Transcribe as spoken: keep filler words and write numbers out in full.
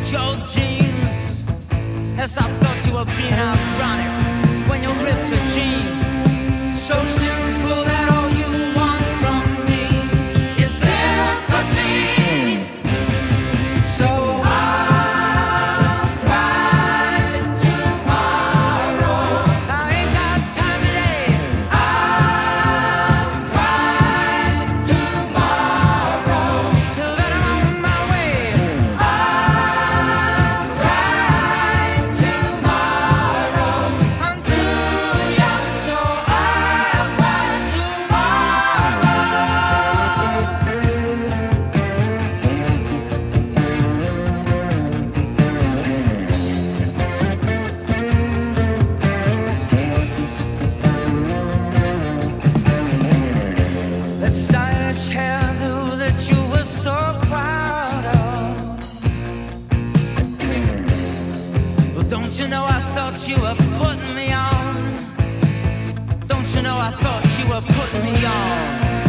your jeans. Yes, I thought you were being ironic when you ripped your jeans. So sinful that all you want from me is sympathy. So I'll cry tomorrow. I ain't got time today. I'll cry tomorrow. Till then I'm on my way. I'll cry tomorrow. I'm too young, so I'll cry tomorrow. That stylish hairdo that you were so proud of. Well, don't you know I thought you were putting me on? Don't you know I thought you were putting me on?